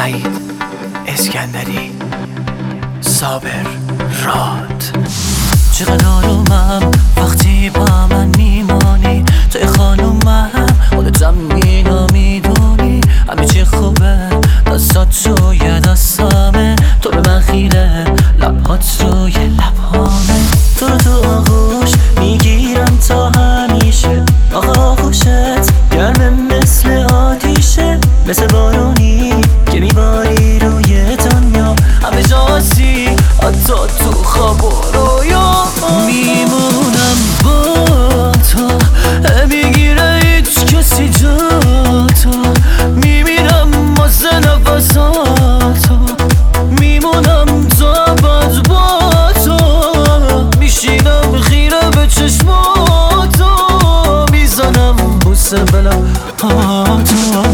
سعید اسکندری، صابر راد. چقدر آرومم وقتی با من میمانی، توی خانومم خودتم اینو میدونی. همه چی خوبه، دستات روی دستامه، تو به من خیره، لبهات روی لبهامه. تو رو تو آغوش میگیرم تا همیشه، آخه آغوشت گرمه مثل آتیشه، مثل بارونی که میباری روی دنیا. همه جاسی حتی تو خواب و رویا. میمونم با تو، میگیره هیچ کسی جا تو، میمیرم واسه نفساتو، میمونم تا بعد با تو، میشینم خیره به چشماتو، میزنم بوسه به لبهاتو.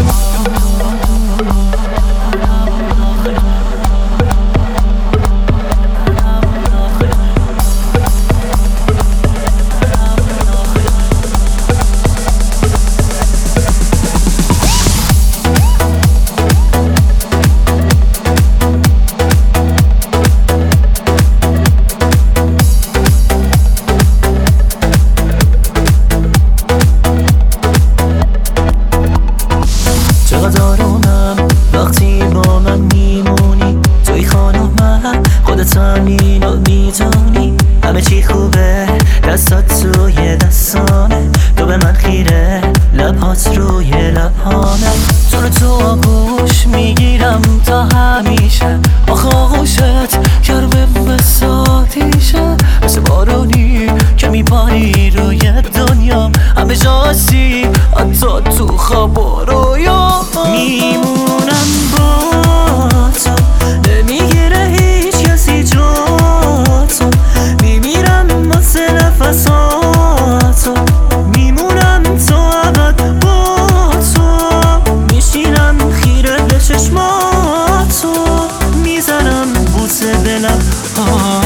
چقدر آرومم وقتی با من میمونی، توی خانومم خودت هم اینو میدونی. همه چی خوبه، دستات روی دستانه، تو به من خیره، لبهات روی لبهامه. تو رو تو آغوش میگیرم تا همیشه، آخه آغوشت گرمه مثل آتیشه، مثل بارونی که میباری روی دنیام. همه جاسی حتی تو خواب و رویا. میمونم با تو، نمیگیره هیچ کسی جا تو، میمیرم واسه نفساتو، میمونم تا ابد با تو، میشینم خیره به چشماتو، میزنم بوسه به لبهاتو.